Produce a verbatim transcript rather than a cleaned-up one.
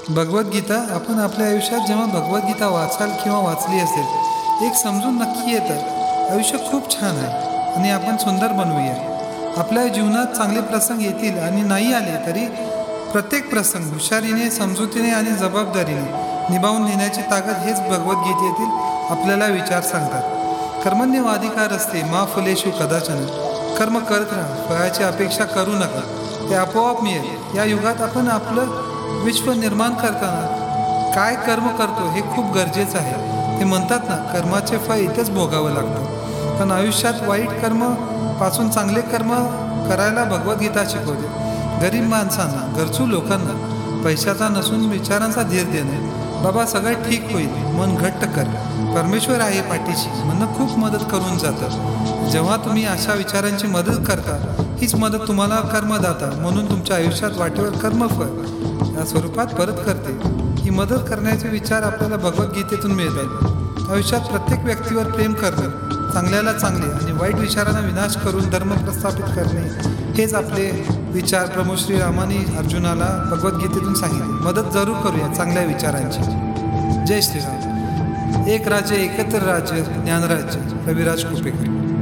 भगवद्गीता आपण आपल्या आयुष्यात जेव्हा भगवद्गीता वाचाल किंवा वाचली असेल, एक समजून नक्की येतं, आयुष्य खूप छान आहे आणि आपण सुंदर बनवूया. आपल्या जीवनात चांगले प्रसंग येतील आणि नाही आले तरी प्रत्येक प्रसंग हुशारीने, समजुतीने आणि जबाबदारीने निभावून नेण्याची ताकद हेच भगवद्गीतेतील आपल्याला विचार सांगतात. कर्मण्येवाधिकार असते मा फलेषु कदाचन. कर्म करत राहा, फळाची अपेक्षा करू नका, ते आपोआप मिळेल. या युगात आपण आपलं विश्व निर्माण करताना काय कर्म करतो हे खूप गरजेचं आहे. ते म्हणतात ना, कर्माचे फळ इथेच भोगावं लागतं. पण आयुष्यात वाईट कर्म पासून चांगले कर्म करायला भगवद्गीता शिकवते. गरीब माणसांना, गरजू लोकांना पैशाचा नसून विचारांचा धीर देणे. बाबा सगळं ठीक होईल, मन घट्ट कर, परमेश्वर आहे पाठीशी म्हणणं खूप मदत करून जातं. जेव्हा तुम्ही अशा विचारांची मदत करता, हीच मदत तुम्हाला कर्मदाता म्हणून तुमच्या आयुष्यात वाटेवर कर्मफळ या स्वरूपात परत करते. ही मदत करण्याचे विचार आपल्याला भगवद्गीतेतून मिळतात. आयुष्यात प्रत्येक व्यक्तीवर प्रेम करणे, चांगल्याला चांगले आणि वाईट विचारांना विनाश करून धर्म प्रस्थापित करणे, हेच आपले विचार प्रभू श्रीरामाने अर्जुनाला भगवद्गीतेतून सांगितले. मदत जरूर करूया चांगल्या विचारांची. जय श्रीराम. एक राज्य एकत्र राज्य, ज्ञानराज्य. रविराज कुपेकर.